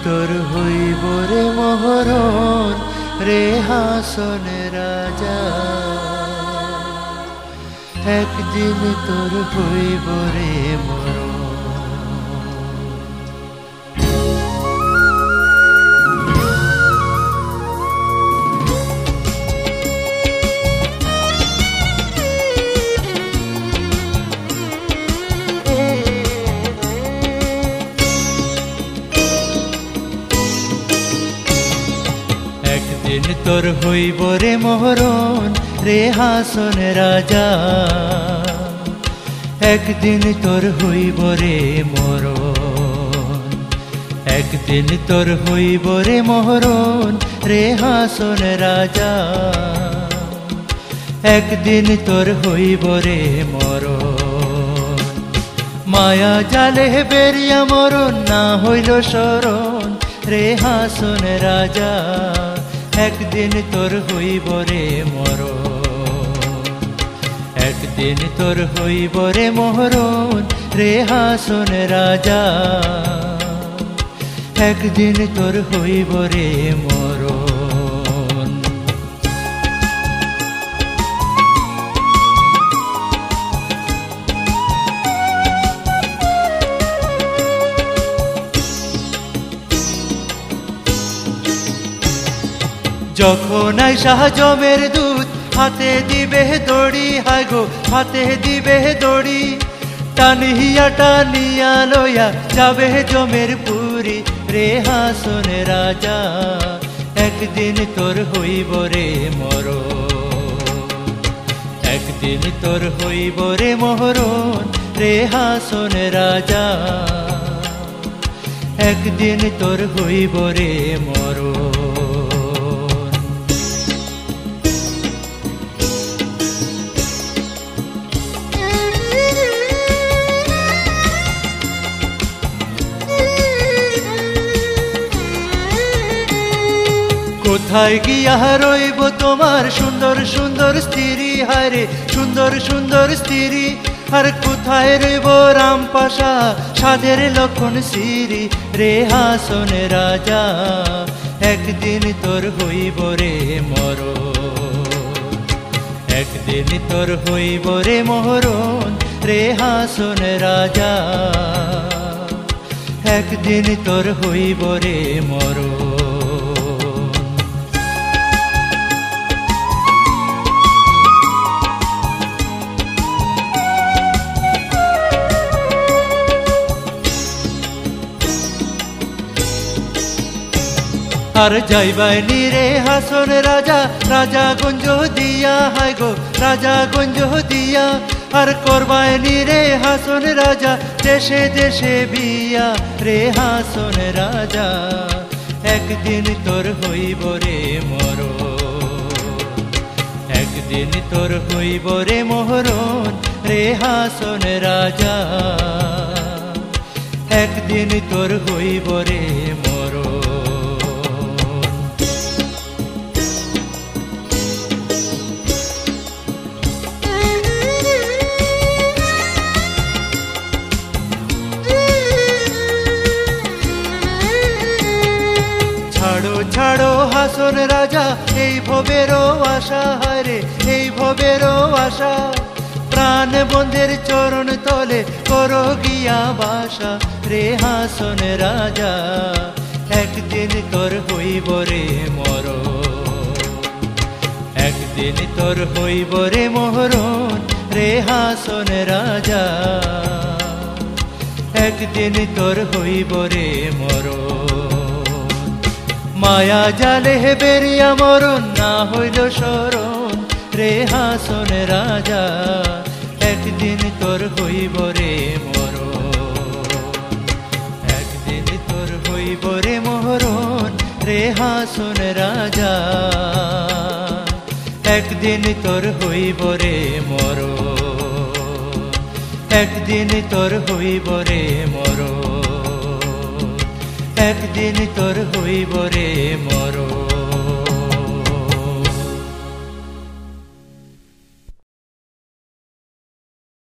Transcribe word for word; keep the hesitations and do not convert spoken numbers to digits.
তোর হইব রে মহরণ রে হাসন রাজা, একদিন তোর হইব রে মরণ। একদিন তোর হইব রে মহরণ রে হাসন রাজা, একদিন তোর হইব রে মরণ, একদিন তোর হইব রে মহরণ রে হাসন রাজা, একদিন তোর হইব রে মরণ। মায়া জালে বেরিয়া মরণ না হইল শরণ রে হাসন রাজা, একদিন তোর হইব রে মরণ, একদিন তোর হইব রে মহরণ রে হাসন রাজা, একদিন তোর হইব রে মরণ। যখন আইসা জমের দুধ হাতে দিবে দড়ি, হায় গো হাতে দিবে দড়ি, টানিয়া টানিয়া লইয়া যাবে জমের পুরি রে হাসন রাজা, একদিন তোর হইব রে মরণ, একদিন তোর হইব রে মহরণ রে হাসন রাজা, একদিন তোর হইব রে মরণ। কোথায় গিয়া রইব তোমার সুন্দর সুন্দর স্ত্রী, হায়রে সুন্দর সুন্দর স্ত্রী, আর কোথায় রইব রামপাশা সাধের লক্ষণ শ্রী রে হাসন রাজা, একদিন তোর হইব রে মরণ, একদিন তোর হইব রে মহরণ রে হাসন রাজা, একদিন তোর হইব রে মরণ। আর যাইবাই রে হাসন রাজা, রাজা গঞ্জ দিয়া, হায় গো রাজা গঞ্জ দিয়া, আর করবাই রে হাসন রাজা দেশে দেশে বিয়া রে হাসন রাজা, একদিন তোর হইব রে মরণ, একদিন তোর হইব রে মহরণ রে হাসন রাজা, একদিন তোর হইব রে মরণ। ছাড়ো ছাড়ো হাসন রাজা এই ভবেরও আশা, হায়রে এই ভবেরও আশা, প্রাণ বন্ধের চরণ তলে করো গিয়া বাসা রে হাসন রাজা, একদিন তোর হইব রে মরণ, একদিন তোর হইব রে মহরণ রে হাসন রাজা, একদিন তোর হইব রে মরণ। মায়া জালে বেরিয়া মরণ না হইল শরণ রে হাসন রাজা, একদিন তোর হইব রে মরণ, একদিন তোর হইব রে মহরণ রে হাসন রাজা, একদিন তোর হইব রে মরণ, একদিন তোর হইব রে মরণ, একদিন তোর হইব রে মরণ।